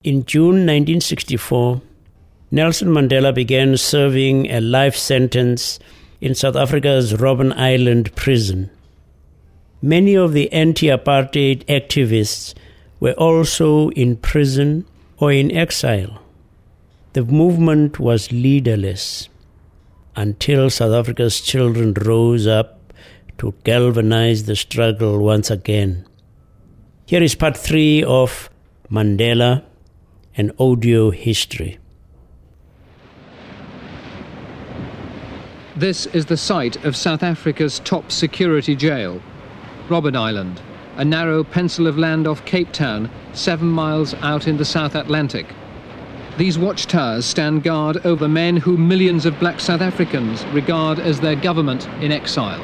In June 1964, Nelson Mandela began serving a life sentence in South Africa's Robben Island prison. Many of the anti-apartheid activists were also in prison or in exile. The movement was leaderless until South Africa's children rose up to galvanize the struggle once again. Here is part 3 of Mandela, an audio history. This is the site of South Africa's top security jail, Robben Island, a narrow pencil of land off Cape Town, 7 miles out in the South Atlantic. These watchtowers stand guard over men who millions of black South Africans regard as their government in exile.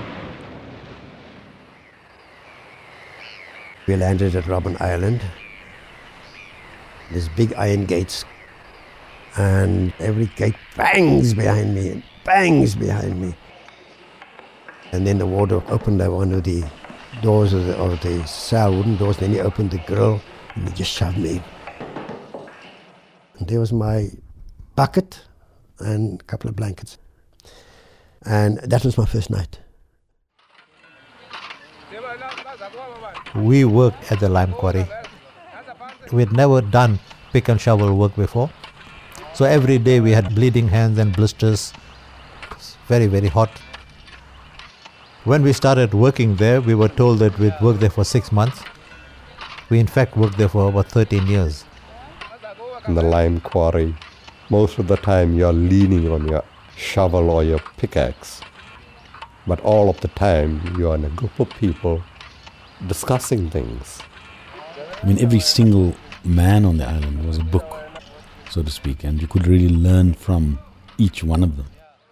We landed at Robben Island. There's big iron gates, and every gate bangs behind me and bangs behind me. And then the warder opened one of the doors of the cell, wooden doors, and then he opened the grill and he just shoved me in. And there was my bucket and a couple of blankets. And that was my first night. We worked at the lime quarry. We had never done pick and shovel work before. So every day we had bleeding hands and blisters. It was very, very hot. When we started working there, we were told that we'd work there for 6 months. We in fact worked there for about 13 years. In the lime quarry, most of the time you're leaning on your shovel or your pickaxe. But all of the time you're in a group of people discussing things. I mean, every single man on the island was a book, so to speak, and you could really learn from each one of them.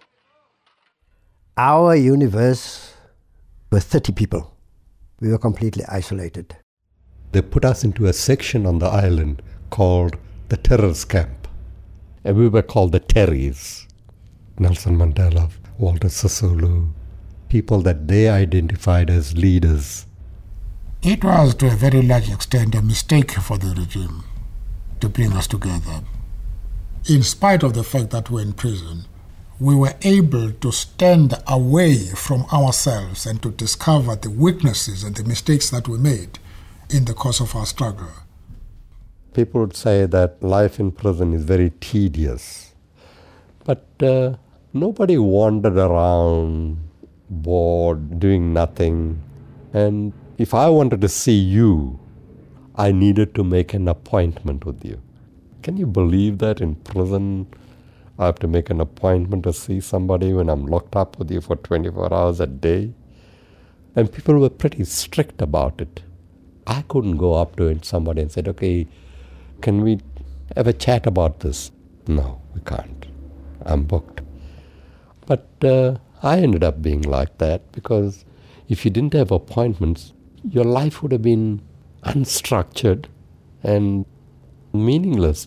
Our universe was 30 people. We were completely isolated. They put us into a section on the island called the Terrorist Camp. And we were called the Terries. Nelson Mandela, Walter Sisulu, people that they identified as leaders. It was to a very large extent a mistake for the regime to bring us together. In spite of the fact that we were in prison, we were able to stand away from ourselves and to discover the weaknesses and the mistakes that we made in the course of our struggle. People would say that life in prison is very tedious. But nobody wandered around, bored, doing nothing. And if I wanted to see you, I needed to make an appointment with you. Can you believe that in prison I have to make an appointment to see somebody when I'm locked up with you for 24 hours a day? And people were pretty strict about it. I couldn't go up to somebody and say, okay, can we have a chat about this? No, we can't. I'm booked. But I ended up being like that because if you didn't have appointments, your life would have been unstructured and meaningless.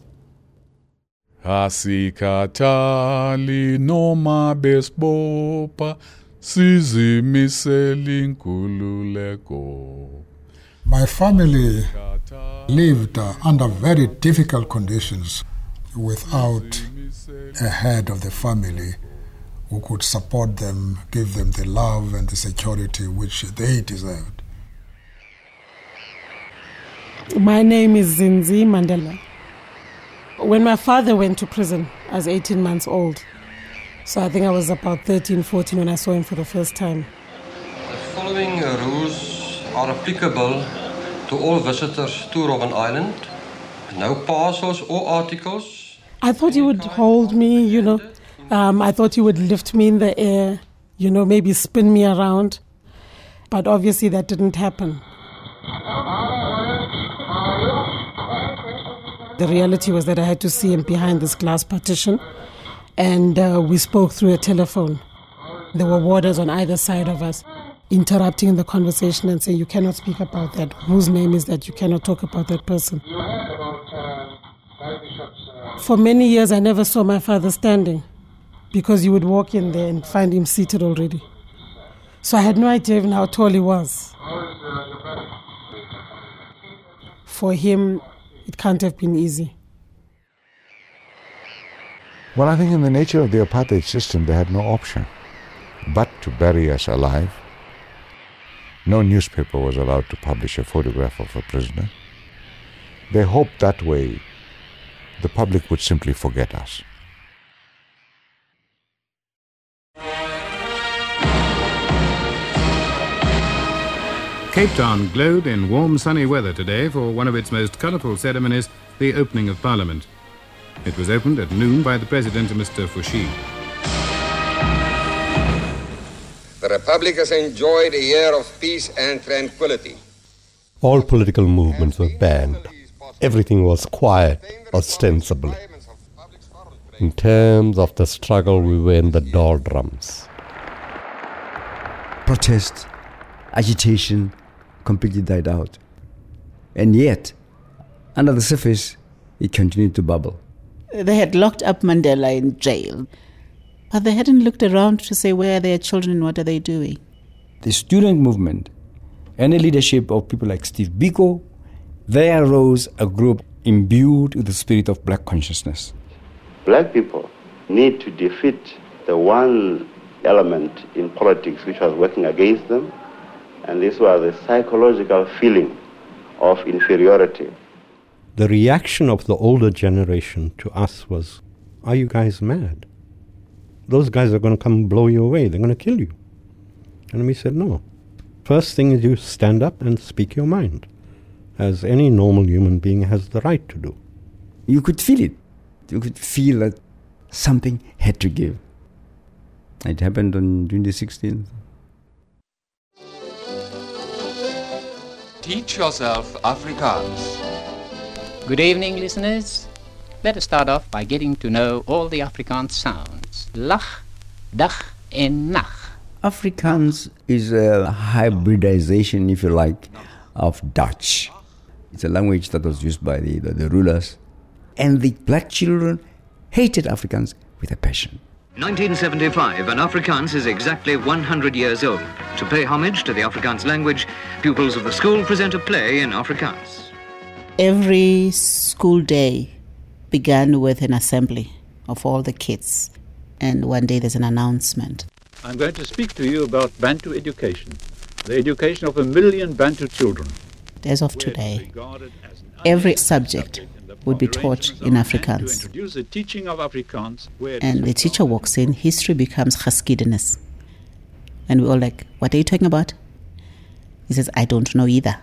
Asikhathali noma besibopha sizimisela inkululeko. My family lived under very difficult conditions without a head of the family who could support them, give them the love and the security which they deserved. My name is Zinzi Mandela. When my father went to prison, I was 18 months old. So I think I was about 13, 14 when I saw him for the first time. The following rules are applicable to all visitors to Robben Island. No parcels or articles. I thought he would hold me, I thought he would lift me in the air, maybe spin me around. But obviously that didn't happen. The reality was that I had to see him behind this glass partition, and we spoke through a telephone. There were warders on either side of us, interrupting the conversation and saying, you cannot speak about that. Whose name is that? You cannot talk about that person. For many years, I never saw my father standing because you would walk in there and find him seated already. So I had no idea even how tall he was. For him, it can't have been easy Well, I think in the nature of the apartheid system, they had no option but to bury us alive. No newspaper was allowed to publish a photograph of a prisoner. They hoped that way the public would simply forget us. Cape Town glowed in warm, sunny weather today for one of its most colourful ceremonies, the opening of Parliament. It was opened at noon by the President, Mr. Fushi. The Republic has enjoyed a year of peace and tranquility. All political movements were banned. Everything was quiet, ostensibly. In terms of the struggle, we were in the doldrums. Protest, agitation completely died out. And yet, under the surface, it continued to bubble. They had locked up Mandela in jail, but they hadn't looked around to say where are their children and what are they doing. The student movement and the leadership of people like Steve Biko, there arose a group imbued with the spirit of black consciousness. Black people need to defeat the one element in politics which was working against them, and this was the psychological feeling of inferiority. The reaction of the older generation to us was, are you guys mad? Those guys are going to come and blow you away. They're going to kill you. And we said, no. First thing is you stand up and speak your mind, as any normal human being has the right to do. You could feel it. You could feel that something had to give. It happened on June the 16th. Teach yourself Afrikaans. Good evening, listeners. Let us start off by getting to know all the Afrikaans sounds. Lag, dag en nag. Afrikaans is a hybridization, if you like, of Dutch. It's a language that was used by the rulers. And the black children hated Afrikaans with a passion. 1975, and Afrikaans is exactly 100 years old. To pay homage to the Afrikaans language, pupils of the school present a play in Afrikaans. Every school day began with an assembly of all the kids. And one day there's an announcement. I'm going to speak to you about Bantu education, the education of 1 million Bantu children. As of today, every subject would be taught in Afrikaans. To introduce the teaching of Afrikaans. And the teacher walks in, history becomes geskiedenis. And we're all like, what are you talking about? He says, I don't know either.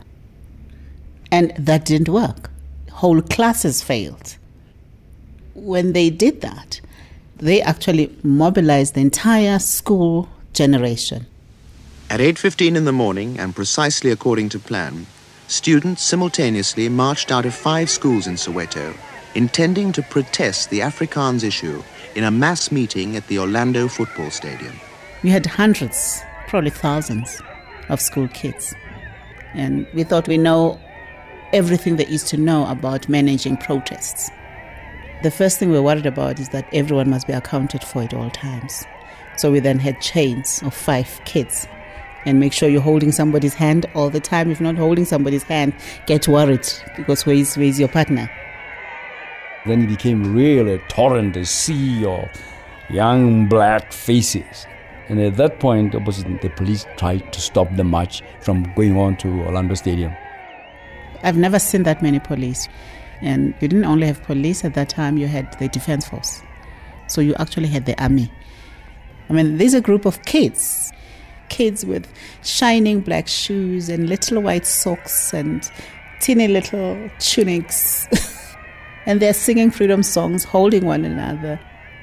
And that didn't work. Whole classes failed. When they did that, they actually mobilized the entire school generation. At 8:15 in the morning, and precisely according to plan, students simultaneously marched out of 5 schools in Soweto, intending to protest the Afrikaans issue in a mass meeting at the Orlando Football Stadium. We had hundreds, probably thousands, of school kids. And we thought we know everything there is to know about managing protests. The first thing we're worried about is that everyone must be accounted for at all times. So we then had chains of 5 kids. And make sure you're holding somebody's hand all the time. If not holding somebody's hand, get worried, because where is your partner? Then it became really a torrent, a sea of young black faces. And at that point, the police tried to stop the march from going on to Orlando Stadium. I've never seen that many police. And you didn't only have police at that time, you had the defense force. So you actually had the army. I mean, there's a group of kids with shining black shoes and little white socks and teeny little tunics. And they're singing freedom songs, holding one another.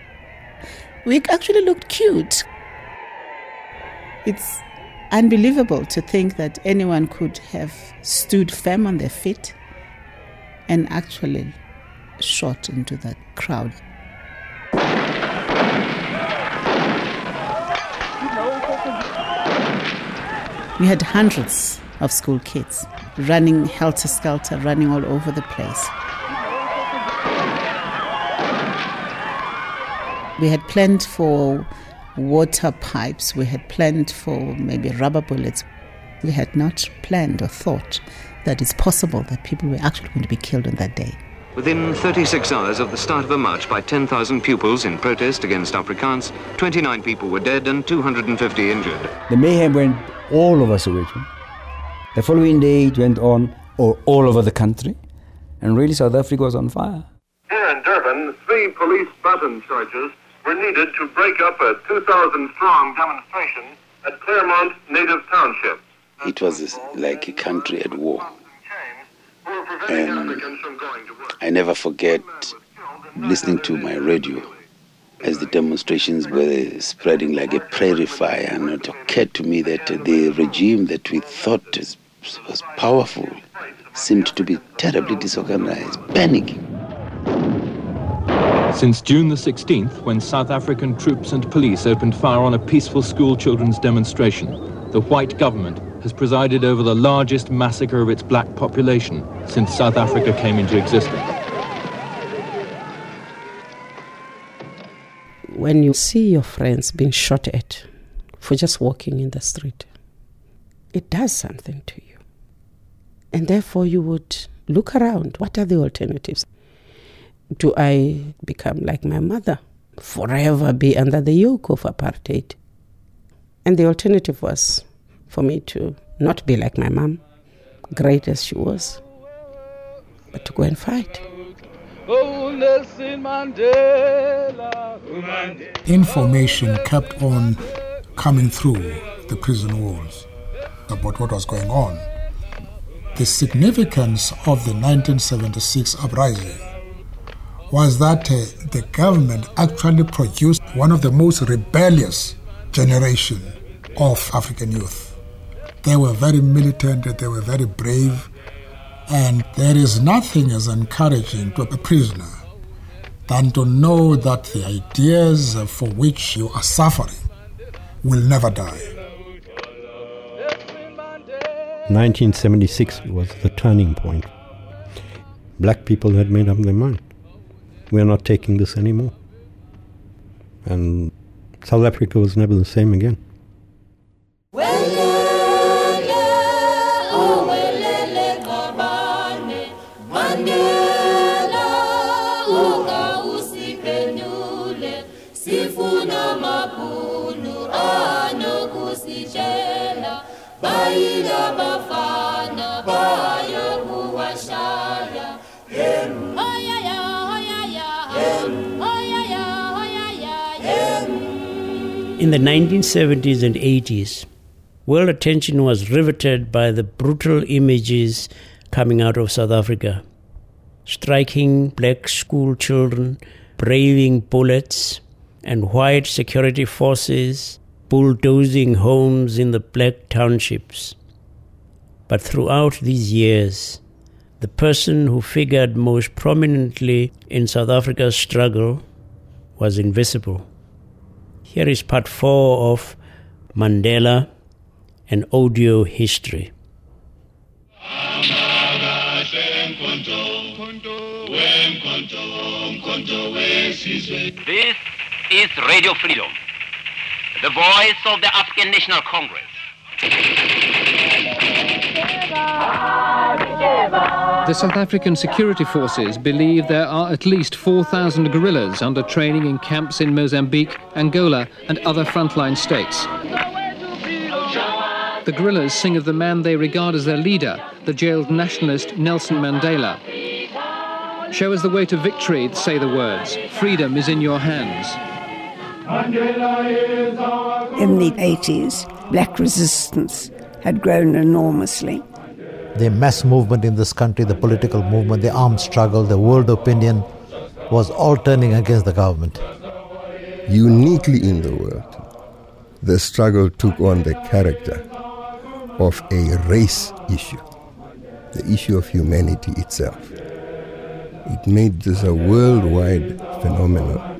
We actually looked cute. It's unbelievable to think that anyone could have stood firm on their feet and actually shot into that crowd. We had hundreds of school kids running helter-skelter, running all over the place. We had planned for water pipes. We had planned for maybe rubber bullets. We had not planned or thought that it's possible that people were actually going to be killed on that day. Within 36 hours of the start of a march by 10,000 pupils in protest against Afrikaans, 29 people were dead and 250 injured. The mayhem went all over Soweto. The following day it went on all over the country, and really South Africa was on fire. Here in Durban, 3 police baton charges were needed to break up a 2,000-strong demonstration at Claremont Native Township. It was like a country at war. And I never forget listening to my radio as the demonstrations were spreading like a prairie fire, and it occurred to me that the regime that we thought was powerful seemed to be terribly disorganized, panicking. Since June the 16th, when South African troops and police opened fire on a peaceful school children's demonstration, the white government has presided over the largest massacre of its black population since South Africa came into existence. When you see your friends being shot at for just walking in the street, it does something to you. And therefore you would look around. What are the alternatives? Do I become like my mother, forever be under the yoke of apartheid? And the alternative was for me to not be like my mom, great as she was, but to go and fight. Information kept on coming through the prison walls about what was going on. The significance of the 1976 uprising was that the government actually produced one of the most rebellious generation of African youth. They were very militant, they were very brave, and there is nothing as encouraging to a prisoner than to know that the ideas for which you are suffering will never die. 1976 was the turning point. Black people had made up their mind. We are not taking this anymore. And South Africa was never the same again. In the 1970s and 80s, world attention was riveted by the brutal images coming out of South Africa. Striking black school children, braving bullets, and white security forces bulldozing homes in the black townships. But throughout these years, the person who figured most prominently in South Africa's struggle was invisible. Here is part 4 of Mandela, an audio history. This is Radio Freedom, the voice of the African National Congress. The South African security forces believe there are at least 4,000 guerrillas under training in camps in Mozambique, Angola, and other frontline states. The guerrillas sing of the man they regard as their leader, the jailed nationalist Nelson Mandela. Show us the way to victory, say the words. Freedom is in your hands. In the 80s, black resistance had grown enormously. The mass movement in this country, the political movement, the armed struggle, the world opinion was all turning against the government. Uniquely in the world, the struggle took on the character of a race issue, the issue of humanity itself. It made this a worldwide phenomenon.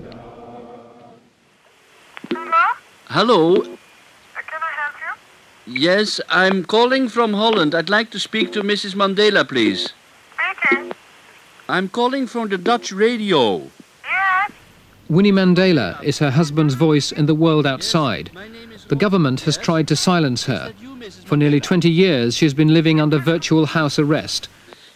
Hello? Can I help you? Yes, I'm calling from Holland. I'd like to speak to Mrs. Mandela, please. Speaking. I'm calling from the Dutch radio. Yes. Winnie Mandela is her husband's voice in the world outside. The government has tried to silence her. For nearly 20 years, she's been living under virtual house arrest.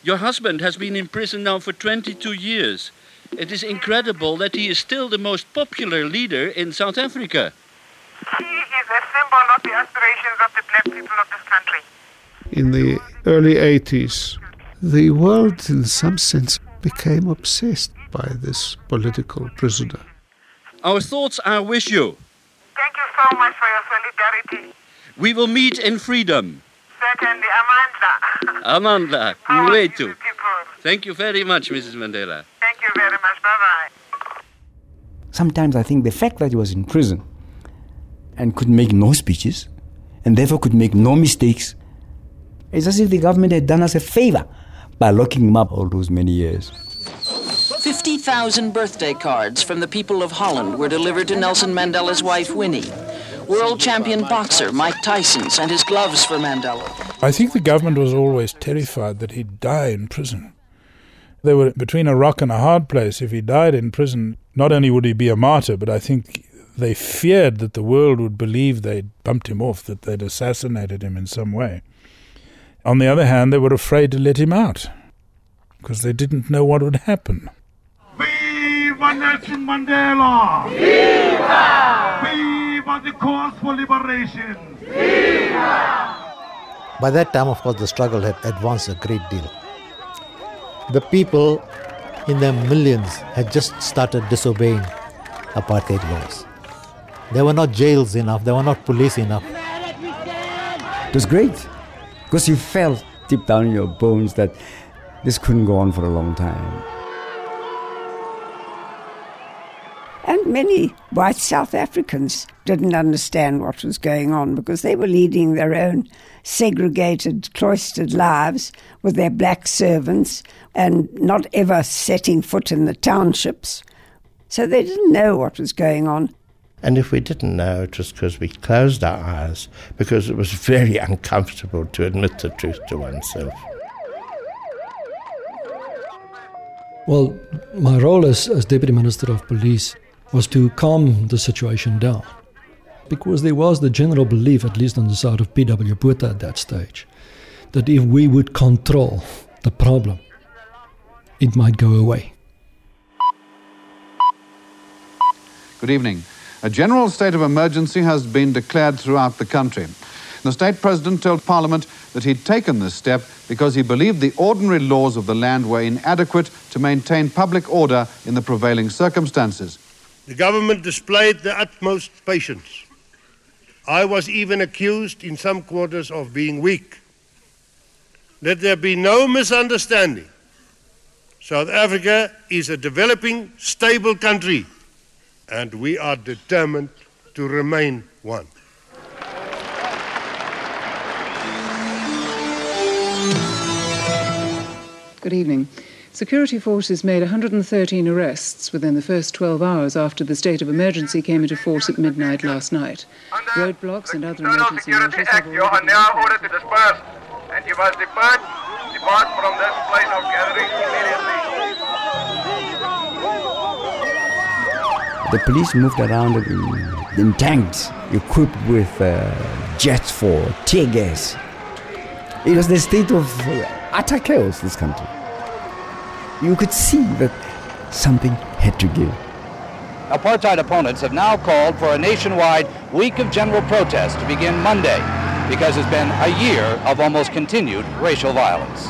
Your husband has been in prison now for 22 years. It is incredible that he is still the most popular leader in South Africa. He is a symbol of the aspirations of the black people of this country. In the early 80s, the world, in some sense, became obsessed by this political prisoner. Our thoughts are with you. Thank you so much for your solidarity. We will meet in freedom. Certainly, Amandla. Amandla, How are you Mwetu. people? Thank you very much, Mrs. Mandela. Thank you very much. Bye-bye. Sometimes I think the fact that he was in prison and could make no speeches and therefore could make no mistakes, it's as if the government had done us a favor by locking him up all those many years. 50,000 birthday cards from the people of Holland were delivered to Nelson Mandela's wife, Winnie. World champion boxer Mike Tyson sent his gloves for Mandela. I think the government was always terrified that he'd die in prison. They were between a rock and a hard place. If he died in prison, not only would he be a martyr, but I think they feared that the world would believe they'd bumped him off, that they'd assassinated him in some way. On the other hand, they were afraid to let him out because they didn't know what would happen. Viva Nelson Mandela! Viva! Viva the cause for liberation! Viva! By that time, of course, the struggle had advanced a great deal. The people, in their millions, had just started disobeying apartheid laws. There were not jails enough, there were not police enough. It was great, because you felt deep down in your bones that this couldn't go on for a long time. And many white South Africans didn't understand what was going on because they were leading their own segregated, cloistered lives with their black servants and not ever setting foot in the townships. So they didn't know what was going on. And if we didn't know, it was because we closed our eyes, because it was very uncomfortable to admit the truth to oneself. Well, my role as Deputy Minister of Police was to calm the situation down, because there was the general belief, at least on the side of P.W. Botha at that stage, that if we would control the problem, it might go away. Good evening. A general state of emergency has been declared throughout the country. The state president told Parliament that he'd taken this step because he believed the ordinary laws of the land were inadequate to maintain public order in the prevailing circumstances. The government displayed the utmost patience. I was even accused in some quarters of being weak. Let there be no misunderstanding. South Africa is a developing, stable country, and we are determined to remain one. Good evening. Security forces made 113 arrests within the first 12 hours after the state of emergency came into force at midnight last night. Roadblocks and other emergency measures have You are now ordered to disperse, and you must depart from this place of gathering immediately. The police moved around in tanks equipped with jets for tear gas. It was the state of utter chaos, this country. You could see that something had to give. Apartheid opponents have now called for a nationwide week of general protest to begin Monday because it's been a year of almost continued racial violence.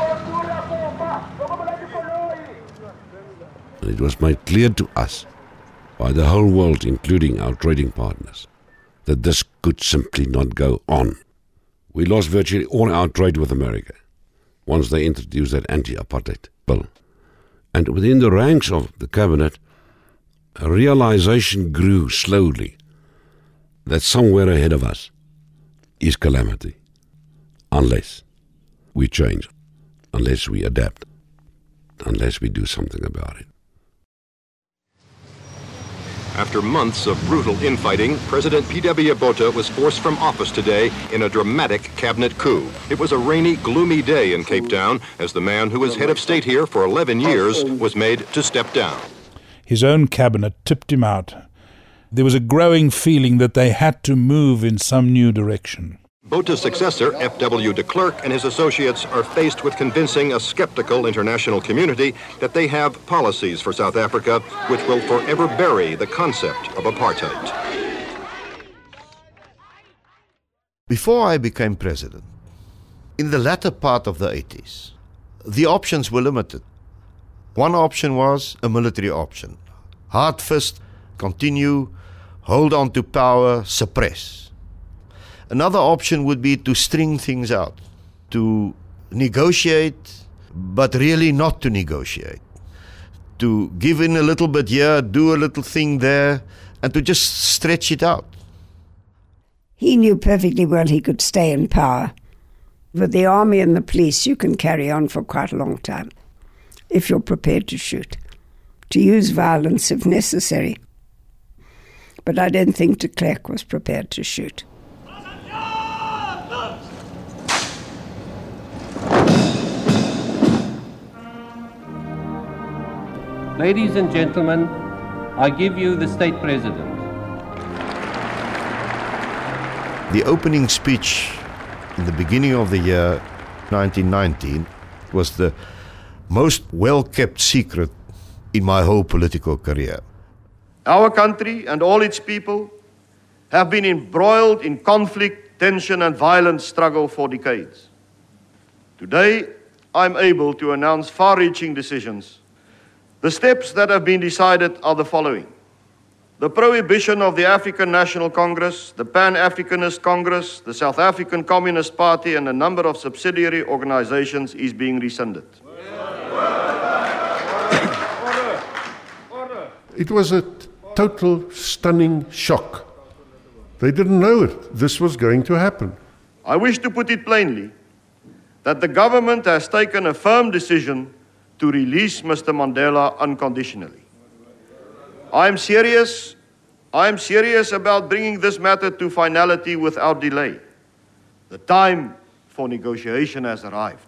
It was made clear to us by the whole world, including our trading partners, that this could simply not go on. We lost virtually all our trade with America once they introduced that anti-apartheid bill. And within the ranks of the cabinet, a realization grew slowly that somewhere ahead of us is calamity, unless we change, unless we adapt, unless we do something about it. After months of brutal infighting, President P.W. Botha was forced from office today in a dramatic cabinet coup. It was a rainy, gloomy day in Cape Town as the man who was head of state here for 11 years was made to step down. His own cabinet tipped him out. There was a growing feeling that they had to move in some new direction. Bota's successor, F.W. de Klerk, and his associates are faced with convincing a skeptical international community that they have policies for South Africa which will forever bury the concept of apartheid. Before I became president, in the latter part of the 80s, the options were limited. One option was a military option. Hard fist, continue, hold on to power, suppress. Another option would be to string things out, to negotiate, but really not to negotiate. To give in a little bit here, do a little thing there, and to just stretch it out. He knew perfectly well he could stay in power. With the army and the police, you can carry on for quite a long time, if you're prepared to shoot, to use violence if necessary. But I don't think de Klerk was prepared to shoot. Ladies and gentlemen, I give you the State President. The opening speech in the beginning of the year 1919 was the most well-kept secret in my whole political career. Our country and all its people have been embroiled in conflict, tension and violent struggle for decades. Today, I'm able to announce far-reaching decisions. The steps that have been decided are the following. The prohibition of the African National Congress, the Pan-Africanist Congress, the South African Communist Party and a number of subsidiary organizations is being rescinded. It was a total stunning shock. They didn't know this was going to happen. I wish to put it plainly that the government has taken a firm decision to release Mr. Mandela unconditionally. I'm serious about bringing this matter to finality without delay. The time for negotiation has arrived.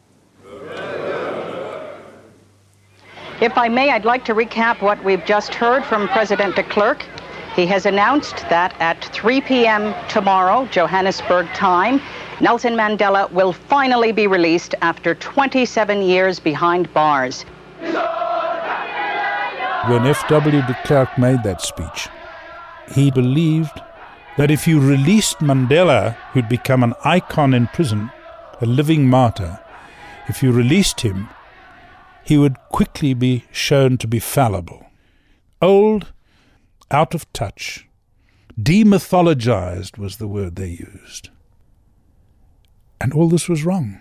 If I may, I'd like to recap what we've just heard from President de Klerk. He has announced that at 3 p.m. tomorrow, Johannesburg time, Nelson Mandela will finally be released after 27 years behind bars. When F.W. de Klerk made that speech, he believed that if you released Mandela, who'd become an icon in prison, a living martyr, if you released him, he would quickly be shown to be fallible. Old, out of touch, demythologized was the word they used. And all this was wrong.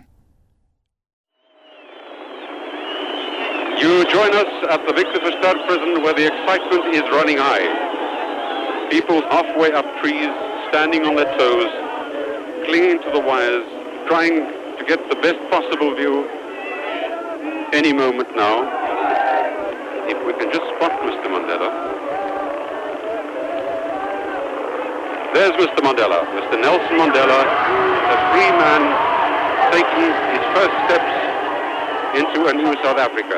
You join us at the Victor Verster prison where the excitement is running high. People halfway up trees, standing on their toes, clinging to the wires, trying to get the best possible view. Any moment now, if we can just spot Mr. Mandela. There's Mr. Mandela, Mr. Nelson Mandela, a free man taking his first steps into a new South Africa.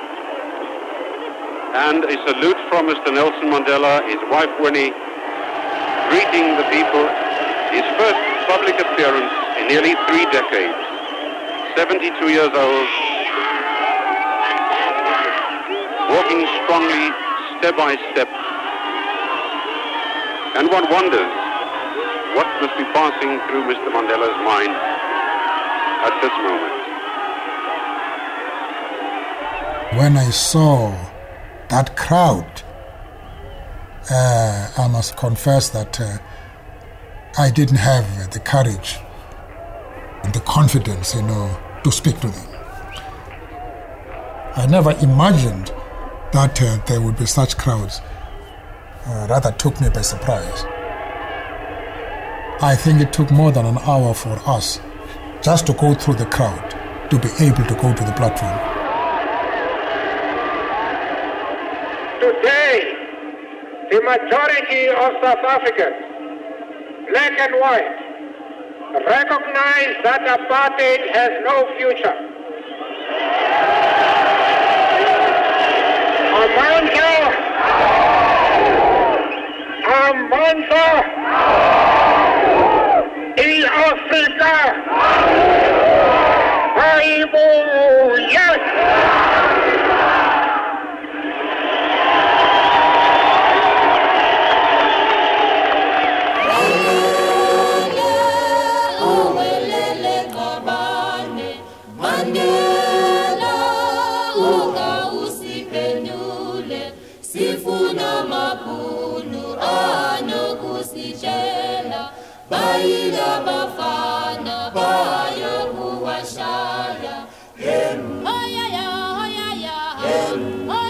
And a salute from Mr. Nelson Mandela, his wife Winnie, greeting the people. His first public appearance in nearly 3 decades. 72 years old, walking strongly, step by step. And one wonders what must be passing through Mr. Mandela's mind at this moment. When I saw that crowd, I must confess that I didn't have the courage and the confidence, to speak to them. I never imagined that there would be such crowds. Rather took me by surprise. I think it took more than an hour for us just to go through the crowd to be able to go to the platform. Today, the majority of South Africans, black and white, recognize that apartheid has no future. Amandla is our bayila bafana bayokuwashaya oyaya oyaya